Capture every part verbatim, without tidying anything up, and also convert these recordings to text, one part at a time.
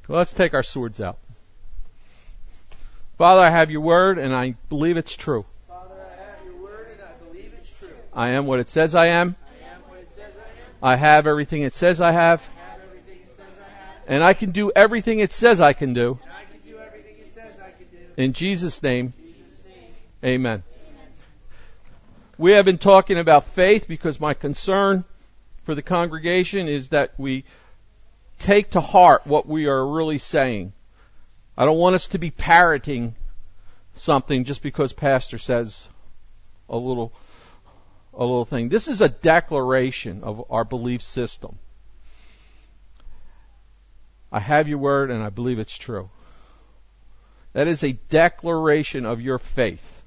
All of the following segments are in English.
Let's take our swords out. Father, I have your word, and I believe it's true. Father, I have your word, and I believe it's true. I am what it says I am. I am what it says I am. I have everything it says I have. I have everything it says I have. And I can do everything it says I can do. And I can do everything it says I can do. In Jesus' name, In Jesus' name. amen. We have been talking about faith because my concern for the congregation is that we take to heart what we are really saying. I don't want us to be parroting something just because pastor says a little a little thing. This is a declaration of our belief system. I have your word and I believe it's true. That is a declaration of your faith.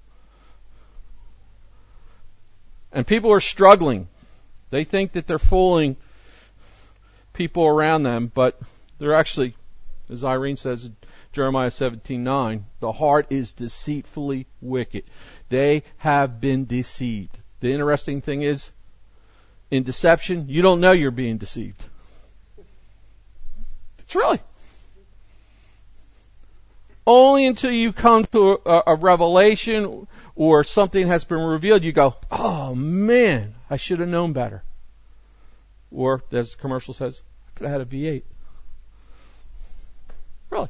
And people are struggling. They think that they're fooling people around them, but they're actually, as Irene says in Jeremiah seventeen nine, the heart is deceitfully wicked. They have been deceived. The interesting thing is, in deception, you don't know you're being deceived. It's really. Only until you come to a, a revelation or something has been revealed, you go, oh man, I should have known better. Or, as the commercial says, I could have had a V eight. Really.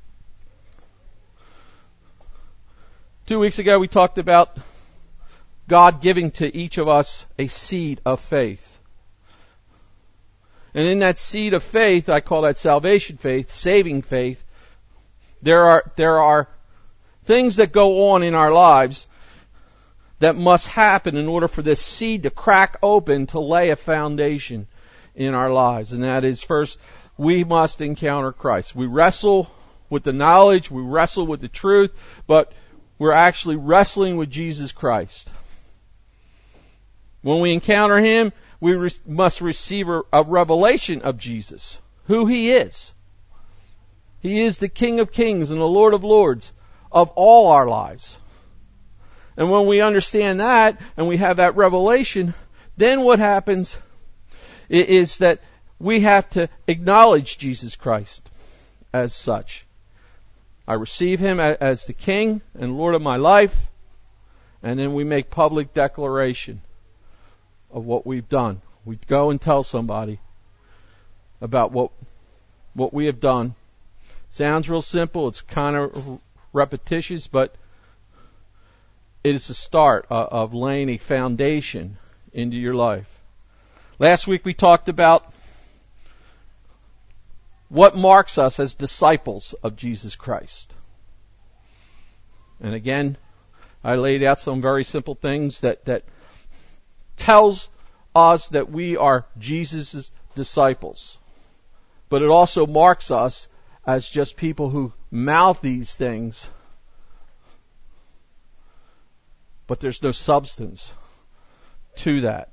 Two weeks ago we talked about God giving to each of us a seed of faith. And in that seed of faith, I call that salvation faith, saving faith, there are, there are things that go on in our lives that must happen in order for this seed to crack open to lay a foundation in our lives. And that is, first, we must encounter Christ. We wrestle with the knowledge, we wrestle with the truth, but we're actually wrestling with Jesus Christ. When we encounter Him, we re- must receive a, a revelation of Jesus, who He is. He is the King of Kings and the Lord of Lords of all our lives. And when we understand that and we have that revelation, then what happens is that we have to acknowledge Jesus Christ as such. I receive Him as the King and Lord of my life, and then we make public declaration of what we've done. We go and tell somebody about what what we have done. Sounds real simple. It's kind of repetitious, but it is the start of laying a foundation into your life. Last week we talked about what marks us as disciples of Jesus Christ. And again, I laid out some very simple things that, that tells us that we are Jesus' disciples. But it also marks us as just people who mouth these things, but there's no substance to that.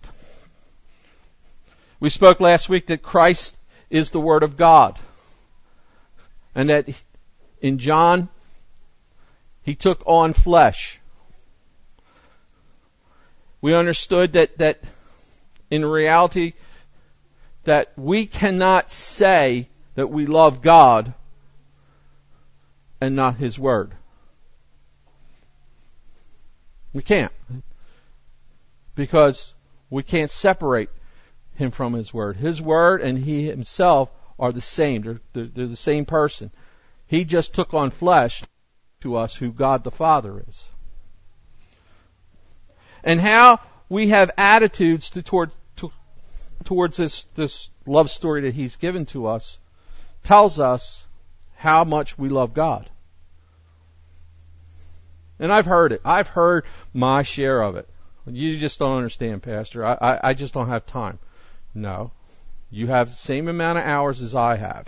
We spoke last week that Christ is the Word of God, and that in John, He took on flesh. We understood that, that in reality, that we cannot say that we love God and not His Word. We can't. Because we can't separate Him from His Word. His Word and He Himself are the same. They're, they're, they're the same person. He just took on flesh to us who God the Father is. And how we have attitudes to, toward, to, towards this, this love story that He's given to us tells us how much we love God. And I've heard it. I've heard my share of it. You just don't understand, Pastor. I, I, I just don't have time. No. You have the same amount of hours as I have.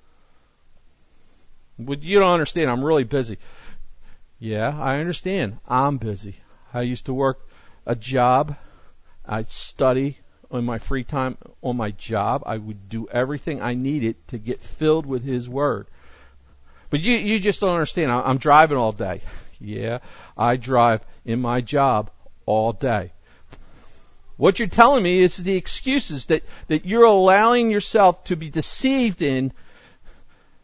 But you don't understand. I'm really busy. Yeah, I understand. I'm busy. I used to work a job. I'd study on my free time on my job. I would do everything I needed to get filled with His Word. But you, you just don't understand. I'm driving all day. Yeah, I drive in my job all day. What you're telling me is the excuses that, that you're allowing yourself to be deceived in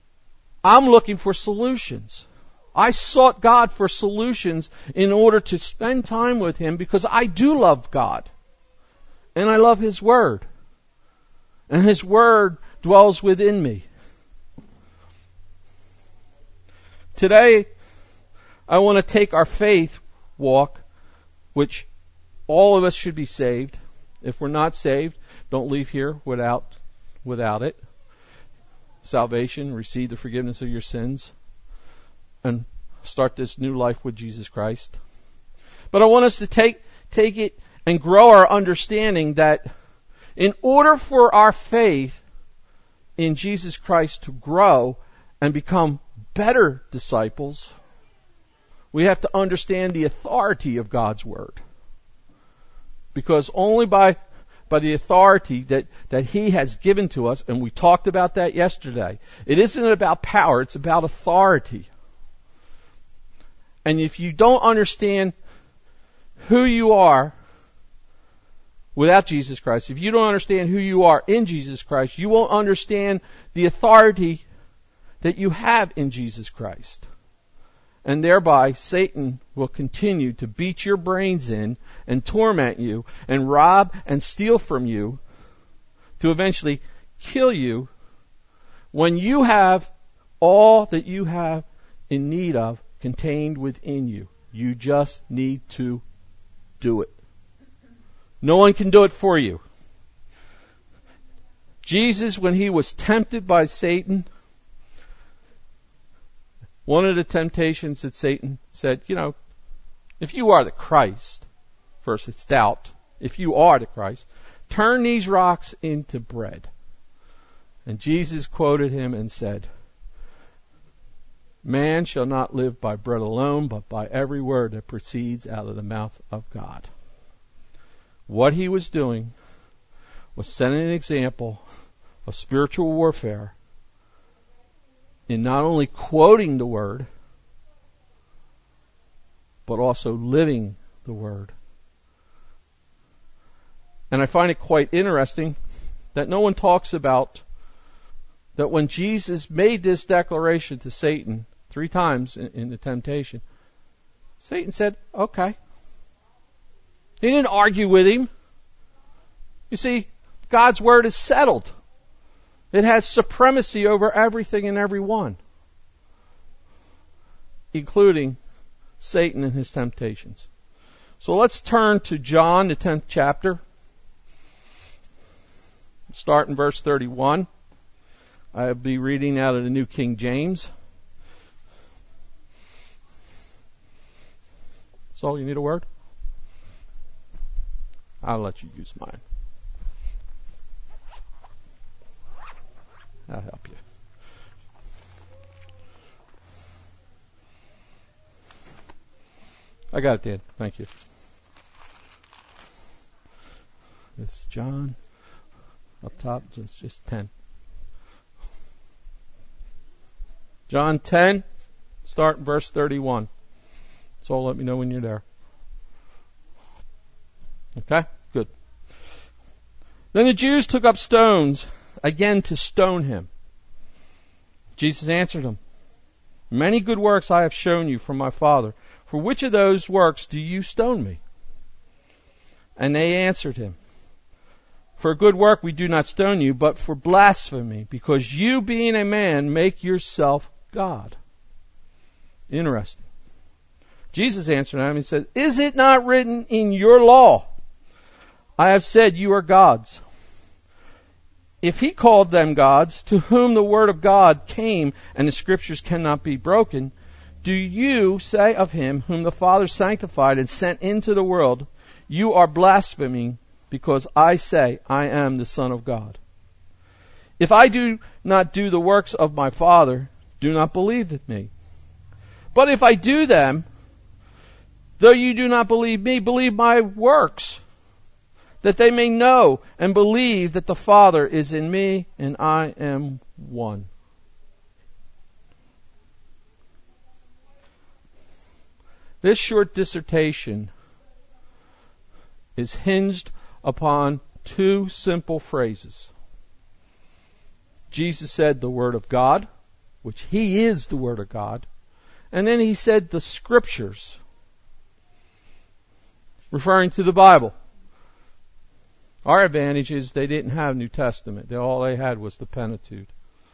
I'm looking for solutions. I sought God for solutions in order to spend time with Him because I do love God. And I love His Word. And His Word dwells within me. Today, I want to take our faith walk, which all of us should be saved. If we're not saved, don't leave here without, without it. Salvation, receive the forgiveness of your sins, and start this new life with Jesus Christ. But I want us to take, take it and grow our understanding that in order for our faith in Jesus Christ to grow and become better disciples, we have to understand the authority of God's Word. Because only by, by the authority that, that He has given to us, and we talked about that yesterday, it isn't about power, it's about authority. And if you don't understand who you are without Jesus Christ, if you don't understand who you are in Jesus Christ, you won't understand the authority that you have in Jesus Christ. And thereby, Satan will continue to beat your brains in and torment you and rob and steal from you to eventually kill you when you have all that you have in need of contained within you. You just need to do it. No one can do it for you. Jesus, when He was tempted by Satan, one of the temptations that Satan said, you know, if you are the Christ, first it's doubt, if you are the Christ, turn these rocks into bread. And Jesus quoted Him and said, man shall not live by bread alone, but by every word that proceeds out of the mouth of God. What He was doing was setting an example of spiritual warfare in not only quoting the Word, but also living the Word. And I find it quite interesting that no one talks about that when Jesus made this declaration to Satan three times in, in the temptation, Satan said, okay. He didn't argue with Him. You see, God's Word is settled. It has supremacy over everything and everyone, including Satan and his temptations. So let's turn to John, the tenth chapter. Start in verse thirty-one. I'll be reading out of the New King James. Saul, you need a word? I'll let you use mine. I'll help you. I got it, Dan. Thank you. It's John. Up top, it's just ten. John ten, start verse thirty-one. So let me know when you're there. Okay? Good. Then the Jews took up stones again to stone Him. Jesus answered them, many good works I have shown you from my Father. For which of those works do you stone me? And they answered Him, for a good work we do not stone you, but for blasphemy, because you, being a man, make yourself God. Interesting. Jesus answered them and said, is it not written in your law, I have said you are gods? If He called them gods, to whom the word of God came, and the scriptures cannot be broken, do you say of Him whom the Father sanctified and sent into the world, you are blaspheming, because I say I am the Son of God? If I do not do the works of my Father, do not believe in me. But if I do them, though you do not believe me, believe my works, that they may know and believe that the Father is in me and I am one. This short dissertation is hinged upon two simple phrases. Jesus said the Word of God, which He is the Word of God. And then He said the Scriptures, referring to the Bible. Our advantage is they didn't have New Testament. They, all they had was the Pentateuch.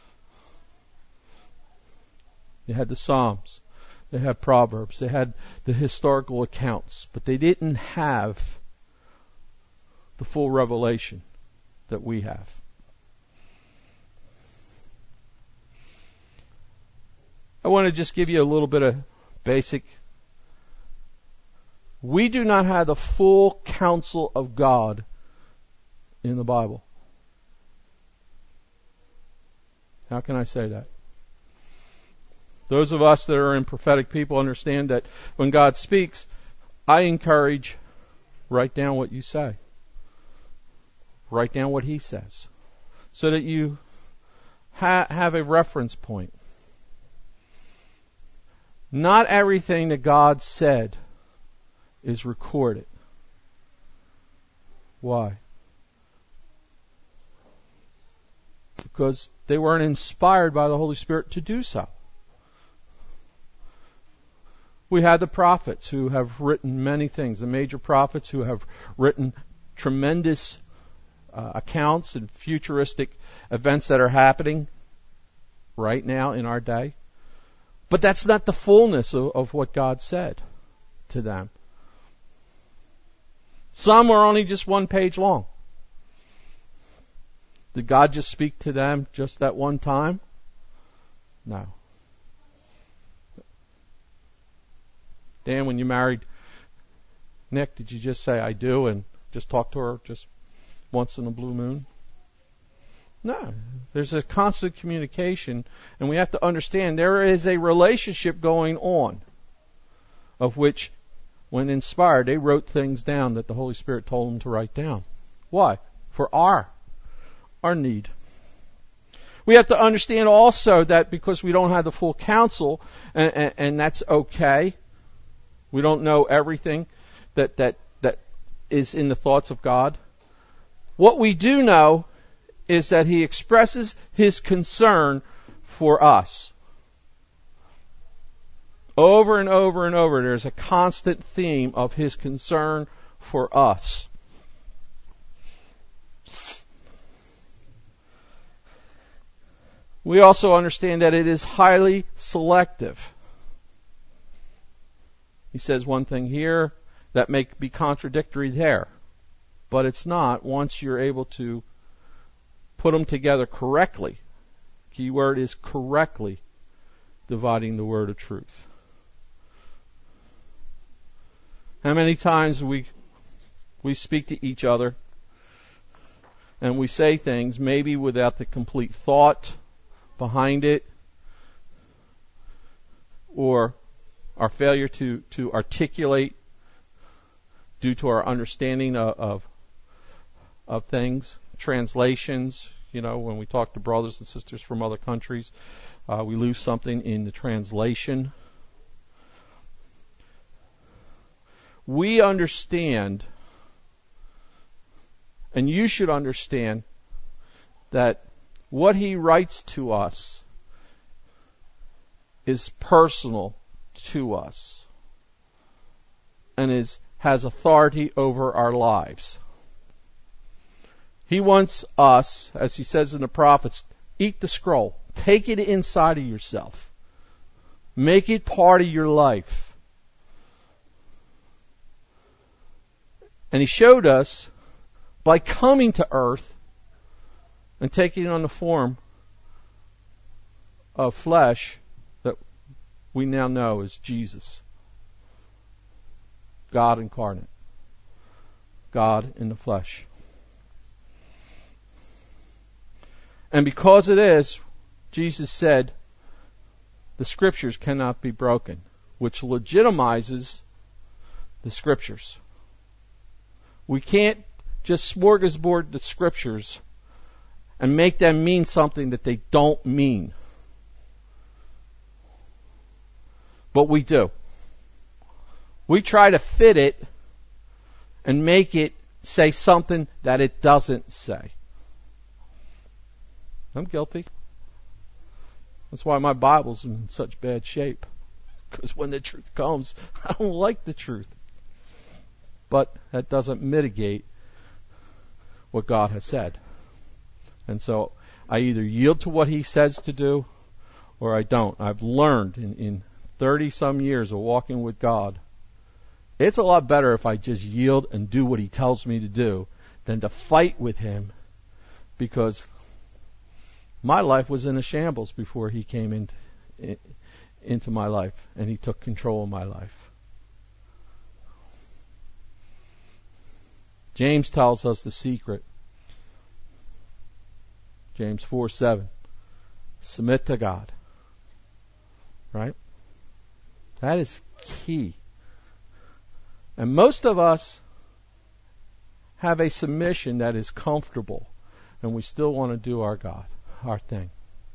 They had the Psalms. They had Proverbs. They had the historical accounts. But they didn't have the full revelation that we have. I want to just give you a little bit of basic. We do not have the full counsel of God in the Bible. How can I say that? Those of us that are in prophetic people understand that when God speaks, I encourage, write down what you say. Write down what He says. So that you ha- have a reference point. Not everything that God said is recorded. Why? Because they weren't inspired by the Holy Spirit to do so. We had the prophets who have written many things, the major prophets who have written tremendous uh, accounts and futuristic events that are happening right now in our day. But that's not the fullness of, of what God said to them. Some are only just one page long. Did God just speak to them just that one time? No. Dan, when you married Nick, did you just say, I do, and just talk to her just once in a blue moon? No. There's a constant communication, and we have to understand there is a relationship going on, of which, when inspired, they wrote things down that the Holy Spirit told them to write down. Why? For our, our need. We have to understand also that because we don't have the full counsel, and, and, and that's okay, we don't know everything that, that, that is in the thoughts of God. What we do know is that He expresses His concern for us. Over and over and over, there's a constant theme of His concern for us. We also understand that it is highly selective. He says one thing here that may be contradictory there, but it's not once you're able to put them together correctly. Key word is correctly dividing the word of truth. How many times we we speak to each other and we say things maybe without the complete thought behind it, or our failure to, to articulate due to our understanding of, of of things, translations. You know, when we talk to brothers and sisters from other countries, uh, we lose something in the translation. We understand, and you should understand, that what He writes to us is personal to us and is has authority over our lives. He wants us, as He says in the prophets, eat the scroll. Take it inside of yourself. Make it part of your life. And He showed us by coming to earth and taking on the form of flesh that we now know as Jesus. God incarnate. God in the flesh. And because of this, Jesus said, the Scriptures cannot be broken, which legitimizes the Scriptures. We can't just smorgasbord the Scriptures and make them mean something that they don't mean. But we do. We try to fit it and make it say something that it doesn't say. I'm guilty. That's why my Bible's in such bad shape. Because when the truth comes, I don't like the truth. But that doesn't mitigate what God has said. And so I either yield to what He says to do or I don't. I've learned in, in thirty some years of walking with God, it's a lot better if I just yield and do what He tells me to do than to fight with Him, because my life was in a shambles before He came into, in, into my life and He took control of my life. James tells us the secret. James four seven. Submit to God. Right? That is key. And most of us have a submission that is comfortable, and we still want to do our God, our thing.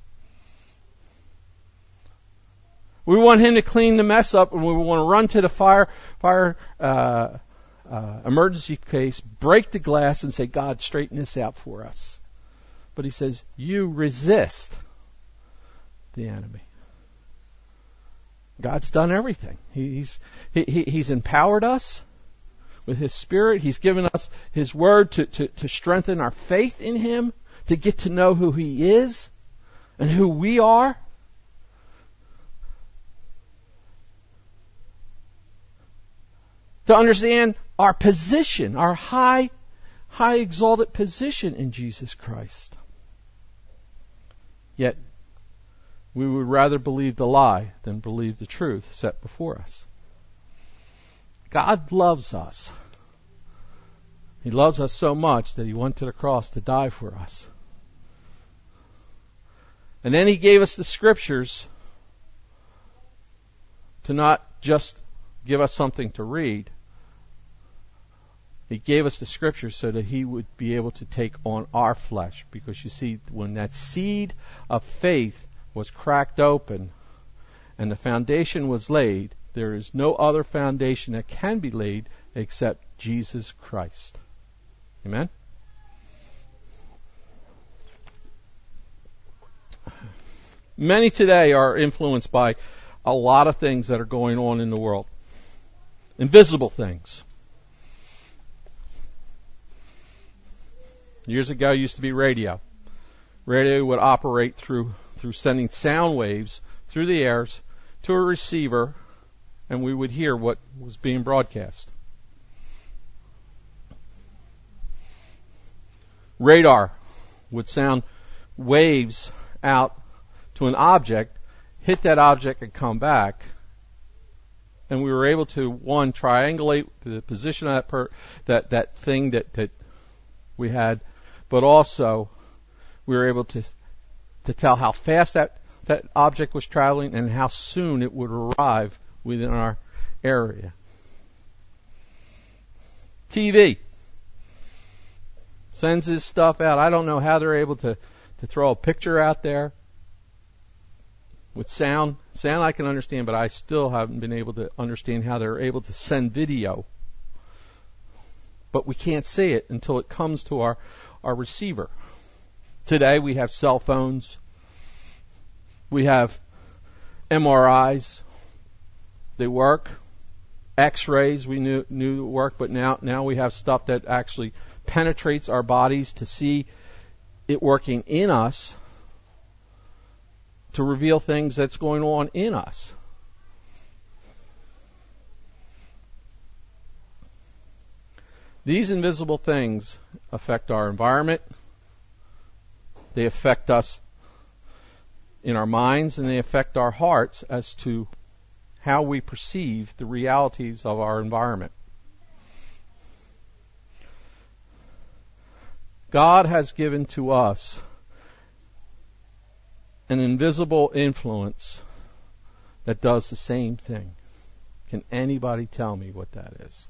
We want Him to clean the mess up, and we want to run to the fire, fire uh, uh, emergency case, break the glass, and say, God, straighten this out for us. But He says, you resist the enemy. God's done everything. He's he, he, He's empowered us with His Spirit. He's given us His Word to, to, to strengthen our faith in Him, to get to know who He is and who we are. To understand our position, our high, high exalted position in Jesus Christ. Yet, we would rather believe the lie than believe the truth set before us. God loves us. He loves us so much that He went to the cross to die for us. And then He gave us the Scriptures to not just give us something to read. He gave us the Scriptures so that He would be able to take on our flesh. Because you see, when that seed of faith was cracked open and the foundation was laid, there is no other foundation that can be laid except Jesus Christ. Amen? Many today are influenced by a lot of things that are going on in the world. Invisible things. Years ago, it used to be radio. Radio would operate through through sending sound waves through the airs to a receiver, and we would hear what was being broadcast. Radar would sound waves out to an object, hit that object and come back, and we were able to, one, triangulate the position of that per, that, that thing that, that we had, but also we were able to to tell how fast that, that object was traveling and how soon it would arrive within our area. T V sends this stuff out. I don't know how they're able to, to throw a picture out there with sound. Sound I can understand, but I still haven't been able to understand how they're able to send video. But we can't see it until it comes to our, our receiver. Today we have cell phones. We have M R Is. They work. X-rays we knew knew work, but now now we have stuff that actually penetrates our bodies to see it working in us, to reveal things that's going on in us. These invisible things affect our environment. They affect us in our minds, and they affect our hearts as to how we perceive the realities of our environment. God has given to us an invisible influence that does the same thing. Can anybody tell me what that is?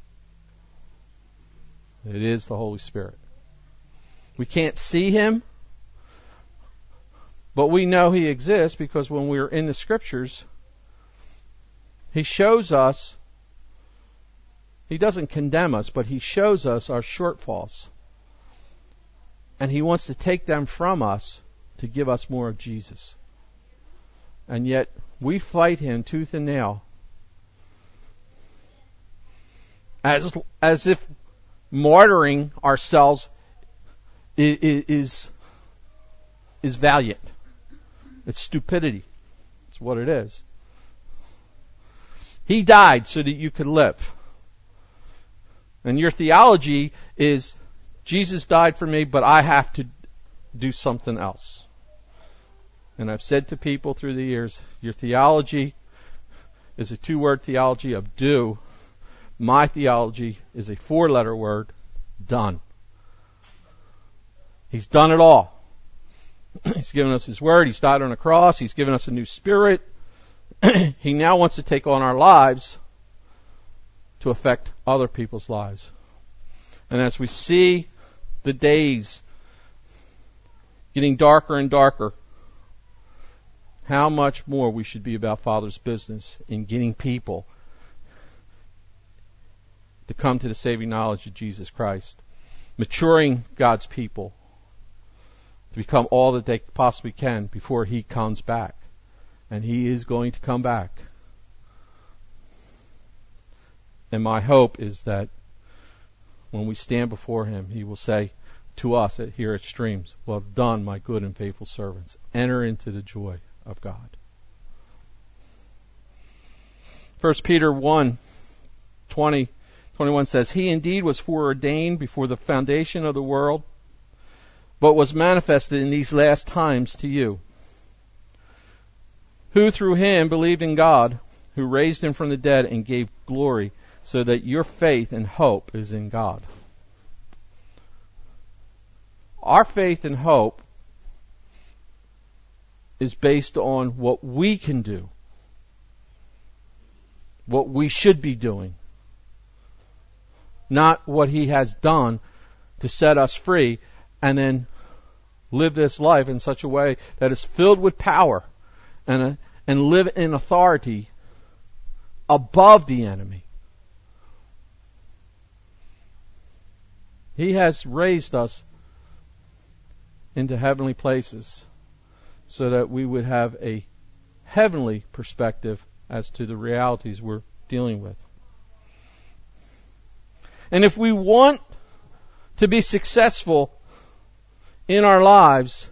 It is the Holy Spirit. We can't see Him, but we know He exists because when we're in the Scriptures, He shows us, He doesn't condemn us, but He shows us our shortfalls. And He wants to take them from us to give us more of Jesus. And yet we fight him tooth and nail, as as if martyring ourselves is is, is valiant. It's stupidity. It's what it is. He died so that you could live. And your theology is, Jesus died for me, but I have to do something else. And I've said to people through the years, your theology is a two-word theology of do. My theology is a four-letter word, done. He's done it all. He's given us His Word. He's died on a cross. He's given us a new spirit. He now wants to take on our lives to affect other people's lives. And as we see the days getting darker and darker, how much more we should be about Father's business in getting people to come to the saving knowledge of Jesus Christ, maturing God's people to become all that they possibly can before He comes back. And He is going to come back. And my hope is that when we stand before Him, He will say to us at, here at Streams, well done, my good and faithful servants. Enter into the joy of God. First Peter one, twenty, twenty-one says, He indeed was foreordained before the foundation of the world, but was manifested in these last times to you, who through Him believed in God, who raised Him from the dead and gave glory, so that your faith and hope is in God. Our faith and hope is based on what we can do, what we should be doing, not what He has done to set us free and then live this life in such a way that is filled with power and, a, and live in authority above the enemy. He has raised us into heavenly places so that we would have a heavenly perspective as to the realities we're dealing with. And if we want to be successful in our lives,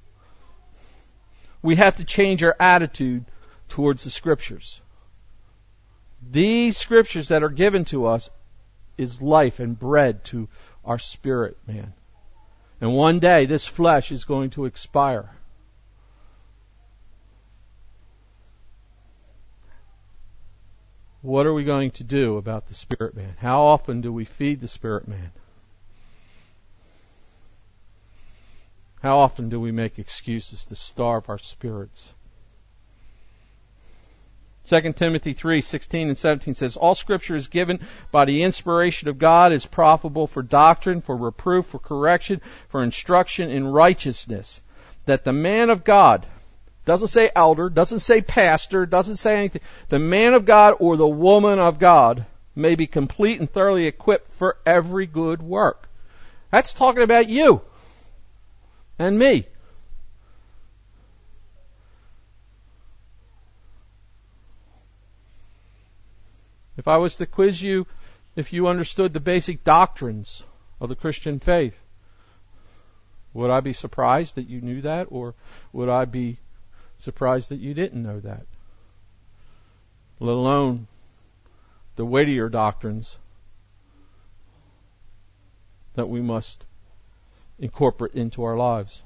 we have to change our attitude towards the Scriptures. These Scriptures that are given to us is life and bread to our spirit, man. And one day this flesh is going to expire. What are we going to do about the spirit man? How often do we feed the spirit man? How often do we make excuses to starve our spirits? Second Timothy three, sixteen and seventeen says, All Scripture is given by the inspiration of God, is profitable for doctrine, for reproof, for correction, for instruction in righteousness, that the man of God, doesn't say elder, doesn't say pastor, doesn't say anything, the man of God or the woman of God may be complete and thoroughly equipped for every good work. That's talking about you and me. If I was to quiz you if you understood the basic doctrines of the Christian faith, would I be surprised that you knew that, or would I be surprised that you didn't know that? Let alone the weightier doctrines that we must incorporate into our lives.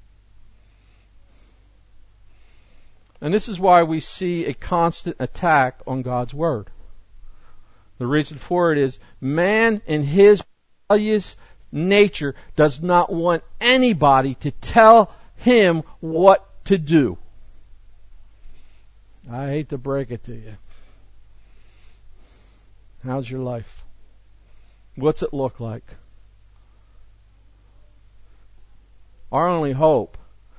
And this is why we see a constant attack on God's Word. The reason for it is man in his rebellious nature does not want anybody to tell him what to do. I hate to break it to you. How's your life? What's it look like? Our only hope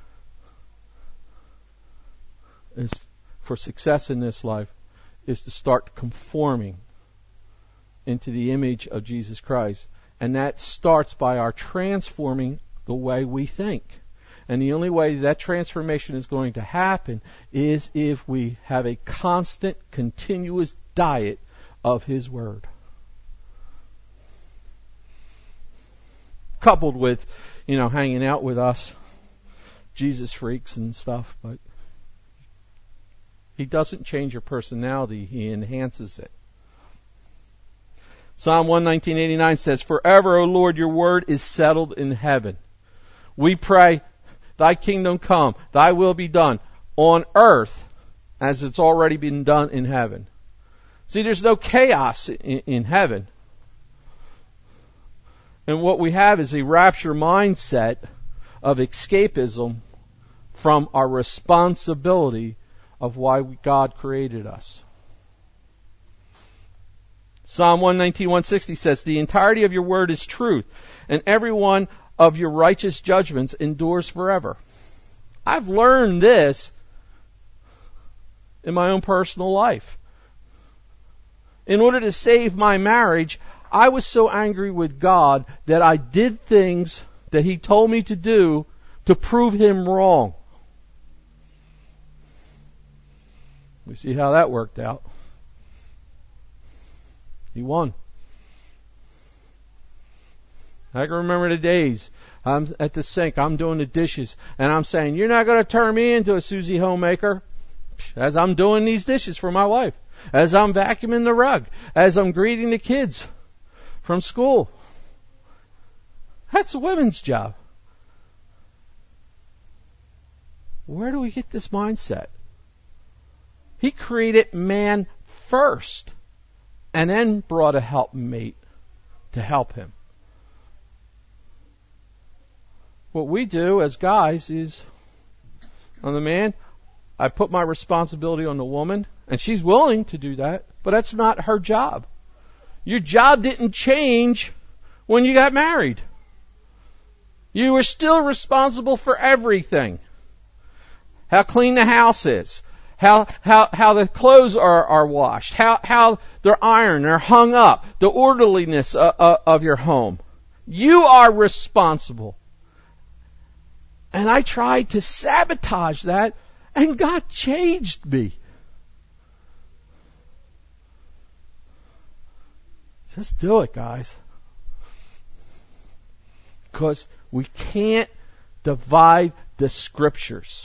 is for success in this life is to start conforming into the image of Jesus Christ. And that starts by our transforming the way we think. And the only way that transformation is going to happen is if we have a constant, continuous diet of His Word. Coupled with, you know, hanging out with us Jesus freaks and stuff, but He doesn't change your personality, He enhances it. Psalm one nineteen eighty-nine says, "Forever, O Lord, your word is settled in heaven." We pray, Thy kingdom come, Thy will be done on earth as it's already been done in heaven. See, there's no chaos in, in heaven. And what we have is a rapture mindset of escapism from our responsibility of why God created us. Psalm one nineteen, one sixty says, "The entirety of your word is truth, and every one of your righteous judgments endures forever." I've learned this in my own personal life. In order to save my marriage, I was so angry with God that I did things that He told me to do to prove Him wrong. We see how that worked out. He won. I can remember the days I'm at the sink, I'm doing the dishes, and I'm saying, "You're not going to turn me into a Susie homemaker," as I'm doing these dishes for my wife, as I'm vacuuming the rug, as I'm greeting the kids from school. That's a women's job. Where do we get this mindset? He created man first and then brought a helpmate to help him. What we do as guys is, on the man, I put my responsibility on the woman, and she's willing to do that, but that's not her job. Your job didn't change when you got married. You were still responsible for everything. How clean the house is. How, how, how the clothes are, are washed. How, how they're ironed, they're hung up. The orderliness of, of, of your home. You are responsible. And I tried to sabotage that, and God changed me. Just do it, guys. Because we can't divide the Scriptures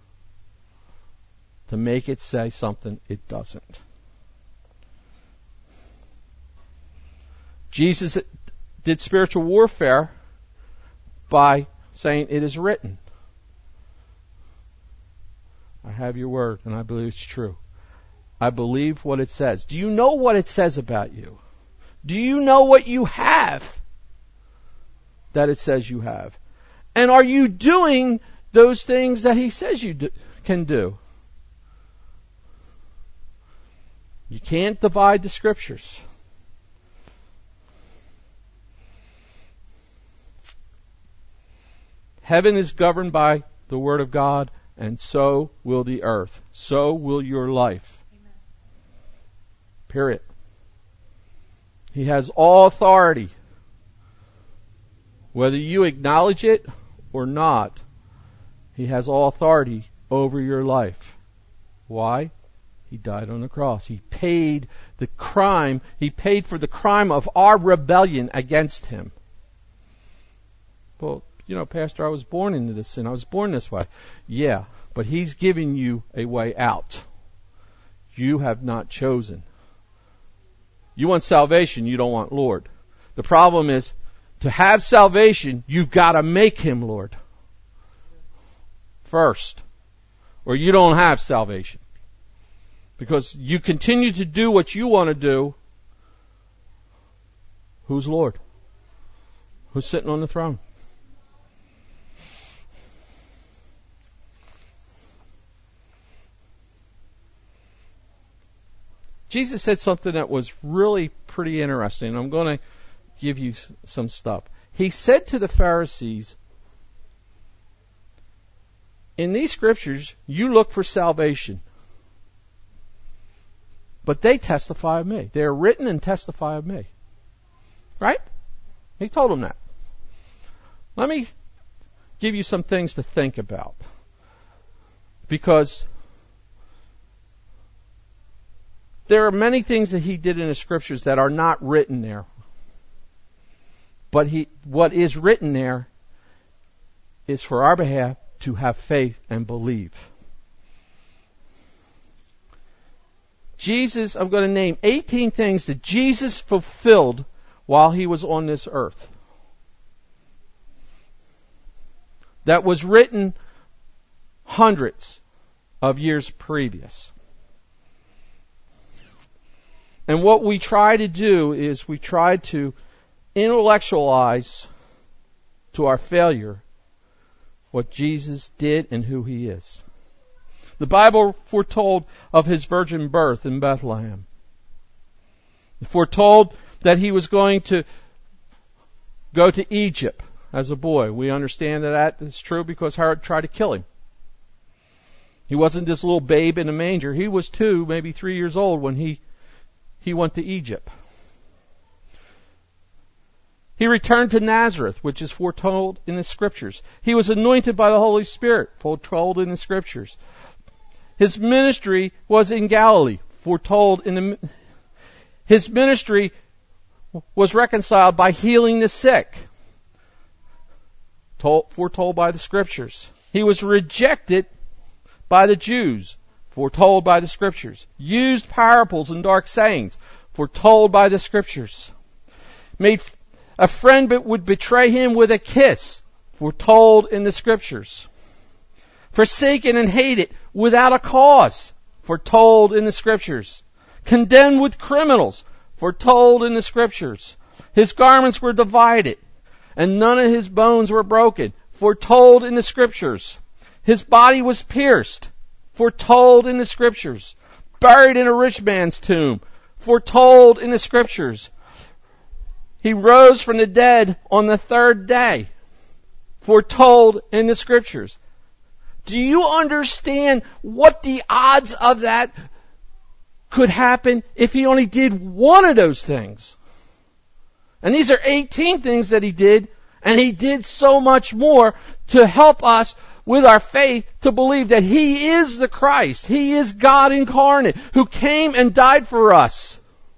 to make it say something it doesn't. Jesus did spiritual warfare by saying, "It is written." I have your word, and I believe it's true. I believe what it says. Do you know what it says about you? Do you know what you have that it says you have? And are you doing those things that He says you do, can do? You can't divide the Scriptures. Heaven is governed by the Word of God, and so will the earth. So will your life. Amen. Period. He has all authority. Whether you acknowledge it or not, He has all authority over your life. Why? He died on the cross. He paid the crime. He paid for the crime of our rebellion against Him. Well, you know, Pastor, I was born into this sin. I was born this way. Yeah, but He's giving you a way out. You have not chosen. You want salvation, you don't want Lord. The problem is, to have salvation, you've got to make Him Lord first, or you don't have salvation. Because you continue to do what you want to do, who's Lord? Who's sitting on the throne? Jesus said something that was really pretty interesting. I'm going to give you some stuff. He said to the Pharisees, "In these Scriptures, you look for salvation, but they testify of me. They are written and testify of me." Right? He told them that. Let me give you some things to think about. Because there are many things that he did in the scriptures that are not written there. But he, what is written there is for our behalf to have faith and believe. Jesus, I'm going to name eighteen things that Jesus fulfilled while he was on this earth. That was written hundreds of years previous. And what we try to do is we try to intellectualize to our failure what Jesus did and who he is. The Bible foretold of his virgin birth in Bethlehem. It foretold that he was going to go to Egypt as a boy. We understand that that is true because Herod tried to kill him. He wasn't this little babe in a manger. He was two, maybe three years old when he, he went to Egypt. He returned to Nazareth, which is foretold in the Scriptures. He was anointed by the Holy Spirit, foretold in the Scriptures. His ministry was in Galilee, foretold in the... His ministry was reconciled by healing the sick, told, foretold by the Scriptures. He was rejected by the Jews, foretold by the Scriptures. Used parables and dark sayings, foretold by the Scriptures. Made a friend but would betray him with a kiss, foretold in the Scriptures. Forsaken and hated without a cause, foretold in the Scriptures. Condemned with criminals, foretold in the Scriptures. His garments were divided, and none of his bones were broken, foretold in the Scriptures. His body was pierced, foretold in the Scriptures. Buried in a rich man's tomb, foretold in the Scriptures. He rose from the dead on the third day, foretold in the Scriptures. Do you understand what the odds of that could happen if he only did one of those things? And these are eighteen things that he did, and he did so much more to help us with our faith to believe that he is the Christ. He is God incarnate who came and died for us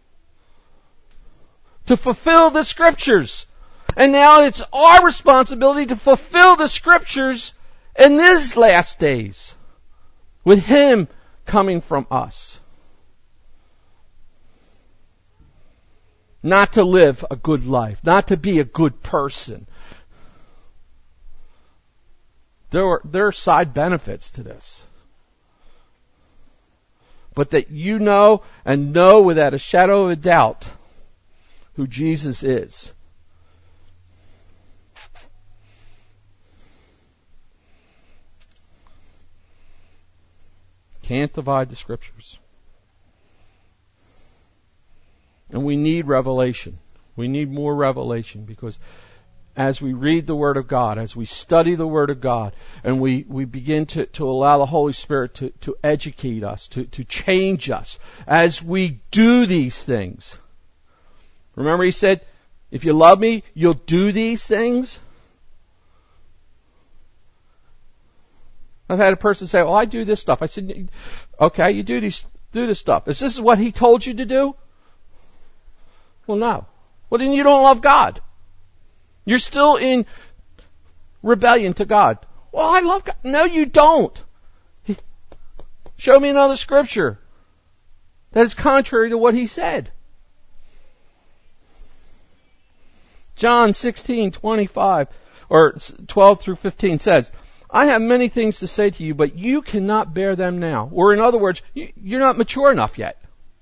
to fulfill the Scriptures. And now it's our responsibility to fulfill the Scriptures in these last days with him coming from us. Not to live a good life, not to be a good person. There are, there are side benefits to this. But that you know and know without a shadow of a doubt who Jesus is. Can't divide the Scriptures. And we need revelation. We need more revelation because as we read the Word of God, as we study the Word of God, and we, we begin to, to allow the Holy Spirit to, to educate us, to, to change us, as we do these things. Remember he said, if you love me, you'll do these things? I've had a person say, well, I do this stuff. I said, okay, you do these, do this stuff. Is this what he told you to do? Well, no. Well, then you don't love God. You're still in rebellion to God. Well, I love God. No, you don't. Show me another scripture that is contrary to what he said. John sixteen twenty-five or twelve through fifteen says, I have many things to say to you, but you cannot bear them now. Or in other words, you're not mature enough yet.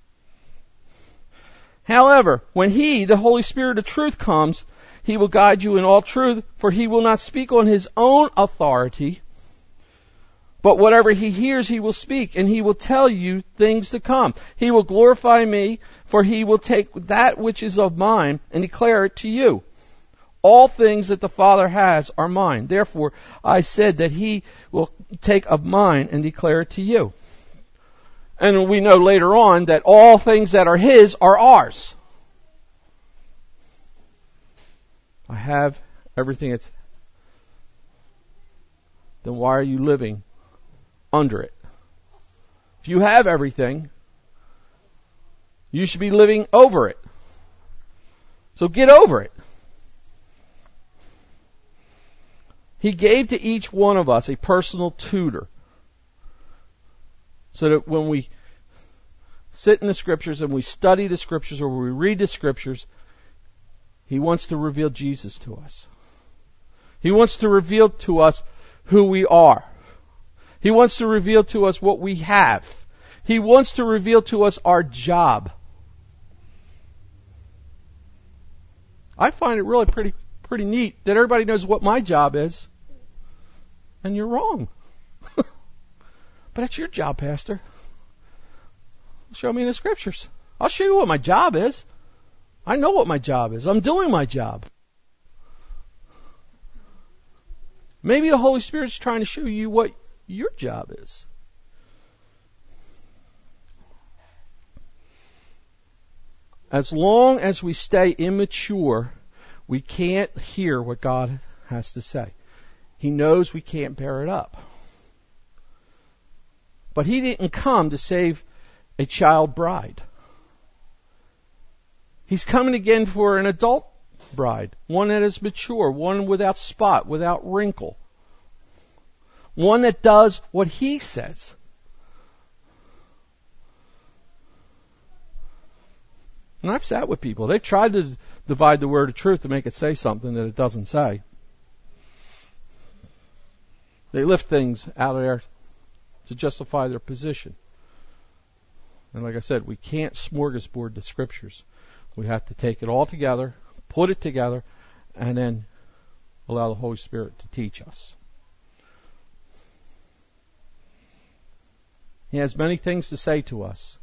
However, when he, the Holy Spirit of truth, comes, he will guide you in all truth, for he will not speak on his own authority, but whatever he hears he will speak, and he will tell you things to come. He will glorify me, for he will take that which is of mine and declare it to you. All things that the Father has are mine. Therefore, I said that he will take of mine and declare it to you. And we know later on that all things that are his are ours. I have everything that's... then why are you living under it? If you have everything, you should be living over it. So get over it. He gave to each one of us a personal tutor, so that when we sit in the Scriptures and we study the Scriptures or we read the Scriptures, He wants to reveal Jesus to us. He wants to reveal to us who we are. He wants to reveal to us what we have. He wants to reveal to us our job. I find it really pretty pretty neat that everybody knows what my job is. And you're wrong. But it's your job, Pastor. Show me in the Scriptures. I'll show you what my job is. I know what my job is. I'm doing my job. Maybe the Holy Spirit's trying to show you what your job is. As long as we stay immature, we can't hear what God has to say. He knows we can't bear it up. But He didn't come to save a child bride. He's coming again for an adult bride, one that is mature, one without spot, without wrinkle, one that does what He says. And I've sat with people. They've tried to divide the word of truth to make it say something that it doesn't say. They lift things out of there to justify their position. And like I said, we can't smorgasbord the Scriptures. We have to take it all together, put it together, and then allow the Holy Spirit to teach us. He has many things to say to us.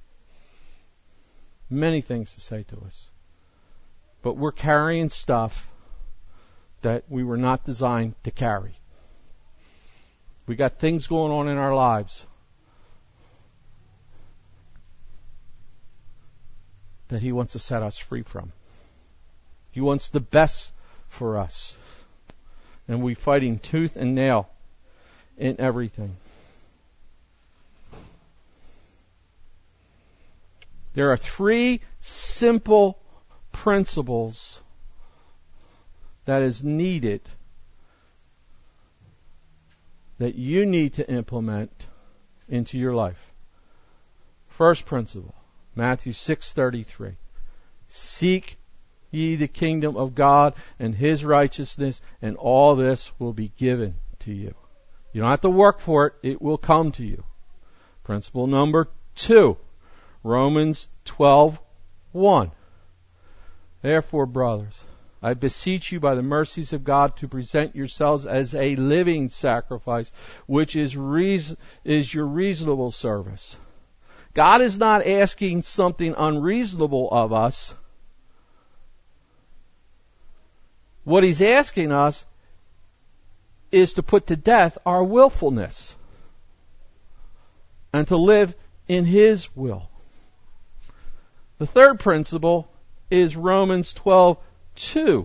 Many things to say to us. But we're carrying stuff that we were not designed to carry. We got things going on in our lives that He wants to set us free from. He wants the best for us. And we're fighting tooth and nail in everything. There are three simple principles that is needed, that you need to implement into your life. First principle, Matthew six thirty-three. Seek ye the kingdom of God and His righteousness, and all this will be given to you. You don't have to work for it. It will come to you. Principle number two, Romans twelve one. Therefore, brothers, I beseech you by the mercies of God to present yourselves as a living sacrifice, which is reason, is your reasonable service. God is not asking something unreasonable of us. What He's asking us is to put to death our willfulness and to live in His will. The third principle is Romans twelve two.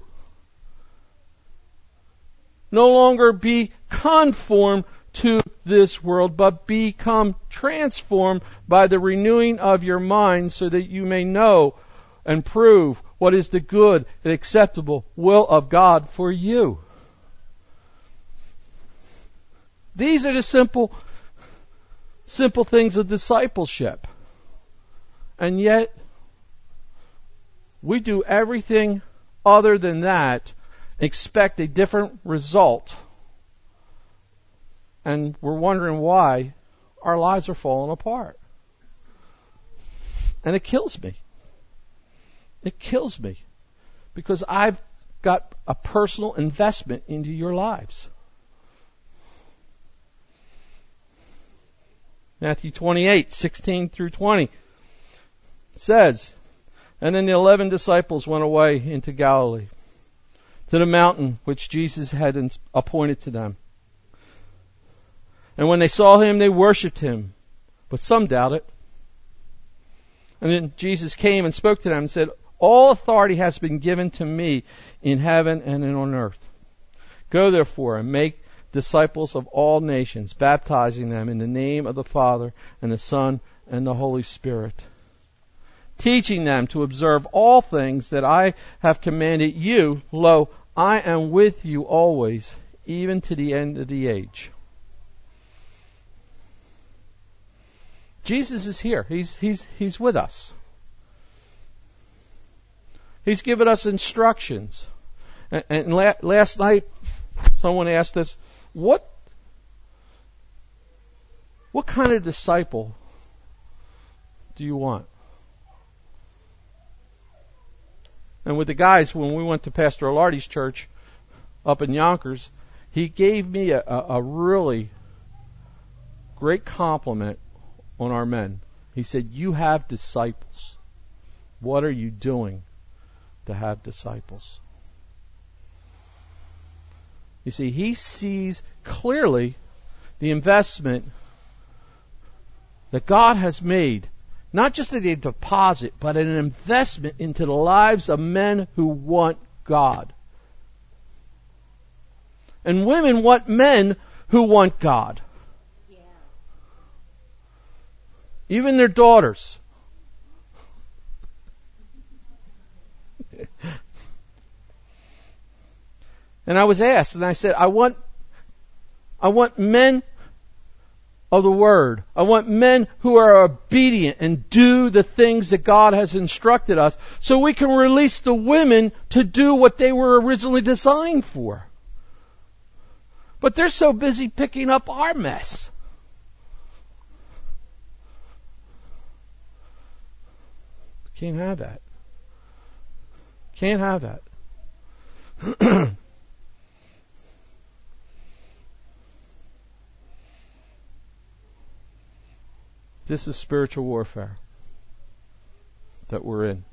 No longer be conformed to this world, but become transformed by the renewing of your mind, so that you may know and prove what is the good and acceptable will of God for you. These are the simple, simple things of discipleship. And yet, we do everything other than that, expect a different result, and we're wondering why our lives are falling apart. And it kills me. It kills me because I've got a personal investment into your lives. Matthew twenty-eight sixteen through twenty says, and then the eleven disciples went away into Galilee, to the mountain which Jesus had appointed to them. And when they saw Him, they worshipped Him, but some doubted. And then Jesus came and spoke to them and said, all authority has been given to me in heaven and on earth. Go therefore and make disciples of all nations, baptizing them in the name of the Father and the Son and the Holy Spirit, teaching them to observe all things that I have commanded you. Lo, I am with you always, even to the end of the age. Jesus is here. He's, he's, he's with us. He's given us instructions. And, and la- last night, someone asked us, what, what kind of disciple do you want? And with the guys, when we went to Pastor Alardi's church up in Yonkers, he gave me a, a, a really great compliment on our men. He said, you have disciples. What are you doing to have disciples? You see, he sees clearly the investment that God has made, not just a deposit, but an investment into the lives of men who want God. And women want men who want God. Yeah. Even their daughters. And I was asked, and I said, I want, I want men of the Word. I want men who are obedient and do the things that God has instructed us, so we can release the women to do what they were originally designed for. But they're so busy picking up our mess. Can't have that. Can't have that. This is spiritual warfare that we're in.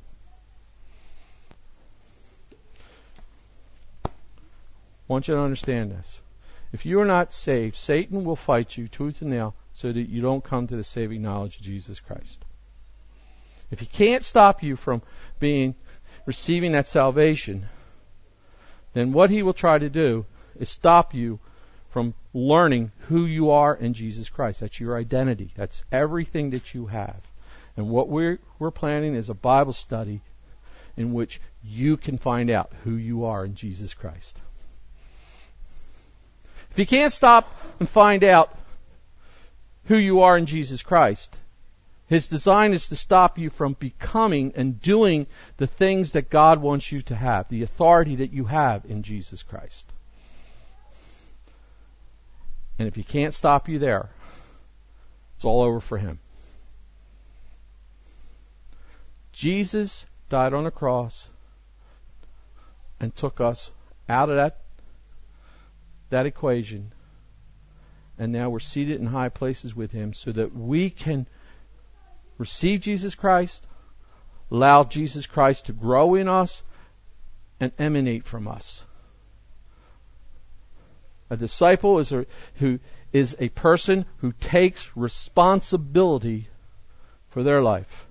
I want you to understand this. If you are not saved, Satan will fight you tooth and nail so that you don't come to the saving knowledge of Jesus Christ. If he can't stop you from being receiving that salvation, then what he will try to do is stop you from learning who you are in Jesus Christ. That's your identity. That's everything that you have. And what we're, we're planning is a Bible study in which you can find out who you are in Jesus Christ. If you can't stop and find out who you are in Jesus Christ, his design is to stop you from becoming and doing the things that God wants you to have, the authority that you have in Jesus Christ. And if he can't stop you there, it's all over for him. Jesus died on a cross and took us out of that, that equation. And now we're seated in high places with him so that we can receive Jesus Christ, allow Jesus Christ to grow in us and emanate from us. A disciple is a, who is a person who takes responsibility for their life.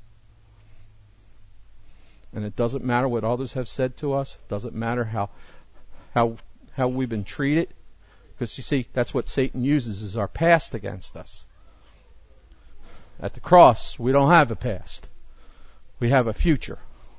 And it doesn't matter what others have said to us. It doesn't matter how how how we've been treated. Because you see, that's what Satan uses, is our past against us. At the cross, we don't have a past. We have a future.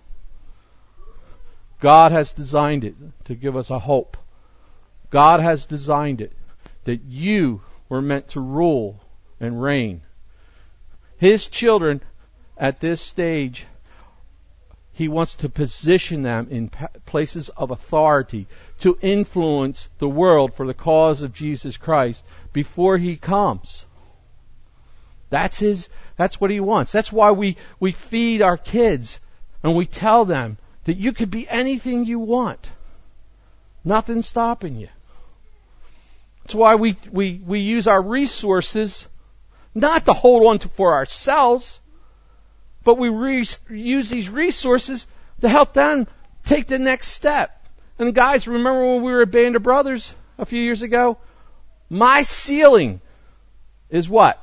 God has designed it to give us a hope. God has designed it that you were meant to rule and reign. His children at this stage, he wants to position them in places of authority to influence the world for the cause of Jesus Christ before he comes. That's his, that's what he wants. That's why we, we feed our kids and we tell them that you could be anything you want. Nothing's stopping you. That's why we, we, we use our resources not to hold on to for ourselves, but we re- use these resources to help them take the next step. And guys, remember when we were at Band of Brothers a few years ago? My ceiling is what?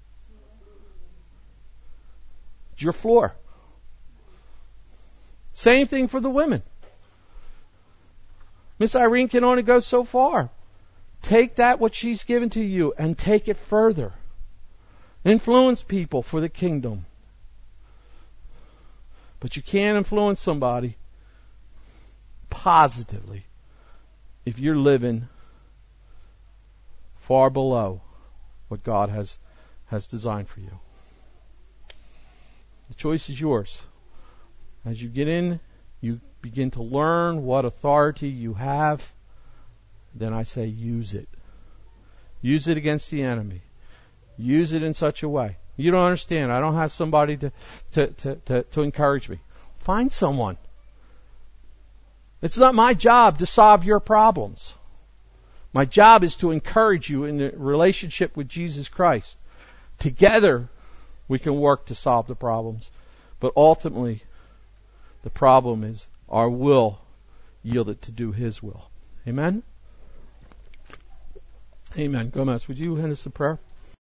It's your floor. Same thing for the women. Miss Irene can only go so far. Take that what she's given to you and take it further. Influence people for the kingdom. But you can't influence somebody positively if you're living far below what God has, has designed for you. The choice is yours. As you get in, you begin to learn what authority you have. Then I say use it. Use it against the enemy. Use it in such a way. You don't understand. I don't have somebody to, to, to, to, to encourage me. Find someone. It's not my job to solve your problems. My job is to encourage you in the relationship with Jesus Christ. Together, we can work to solve the problems. But ultimately, the problem is our will yielded to do His will. Amen? Amen. Gomez, would you hand us a prayer?